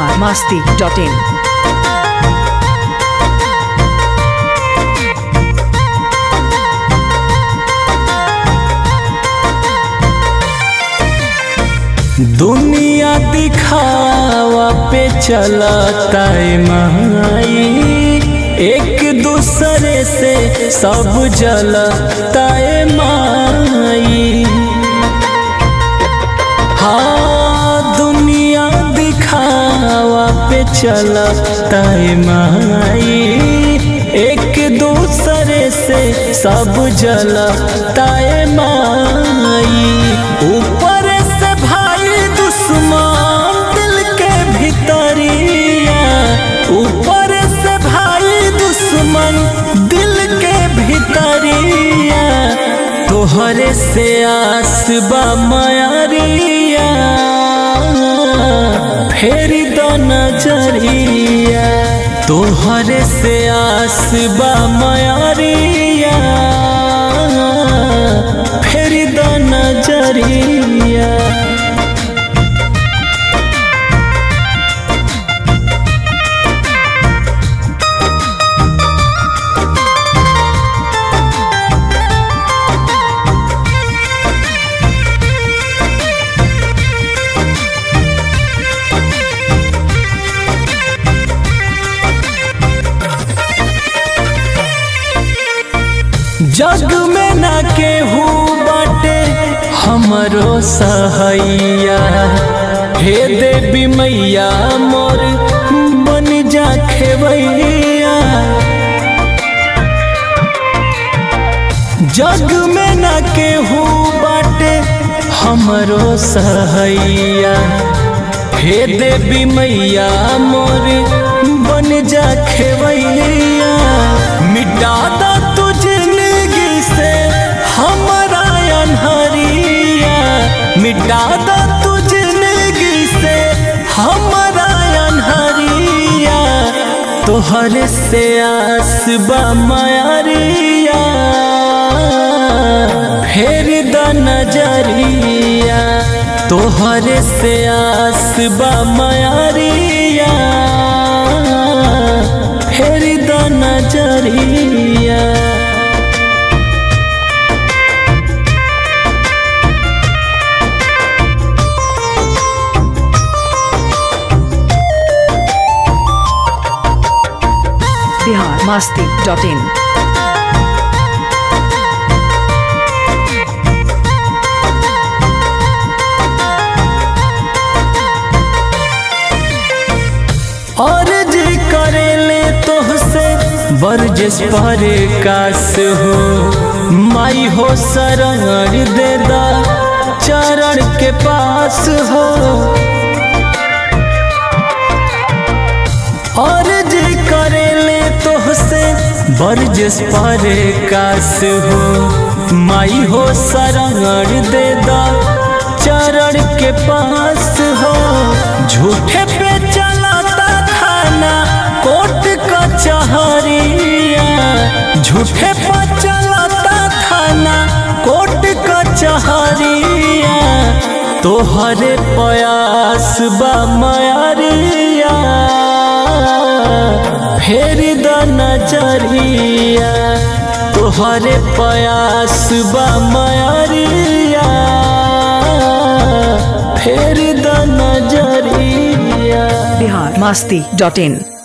biharmasti.in। दुनिया दिखावा पे चलता है माई, एक दूसरे से सब जलता है माई। हाँ, दुनिया दिखावा पे चलता है माई, एक दूसरे से सब जलता है माई। ऊपर से भाई दुश्मन दिल के भीतरिया, ऊपर से भाई दुश्मन दिल के भीतरिया, तोहरे से आस बा मायरिया, फेरी दो नजरिया, तोहरे से आस बा मायरिया, फेरी दो नजरिया। जग में ना केहू बाटे हमरो सहैया, हे देवी मैया मोर बन जा खेवैया। जग में ना केहू बाटे हमरो सहैया, हे देवी मैया मोर बन जा खेवैया। मिटा दा तू जिंदगी से हमारा अनहरिया, मिटा दा तू जिंदगी से हमारा अनहरिया, तोहरे से आस बा मायरिया, फेर द नजरिया, तोहरे से आस बा मायरिया, फेर द नजरिया। biharmasti.in। और जी करेले तोहसे बरजस पर कास हो, माई हो शरण दे दा चरण के पास हो। और जी करेले तोहसे बरजस पर कास हो, माई हो शरण दे दा चरण के पास हो। झूठे पे चलाता थाना कोर्ट कचहरिया, झूठे पे चलाता थाना कोर्ट कचहरिया, तोहरे प्रयास बा मायरिया, फेर द नजरिया, तोहरे प्रयास बा मायरिया, फेर द नजरिया। biharmasti.in।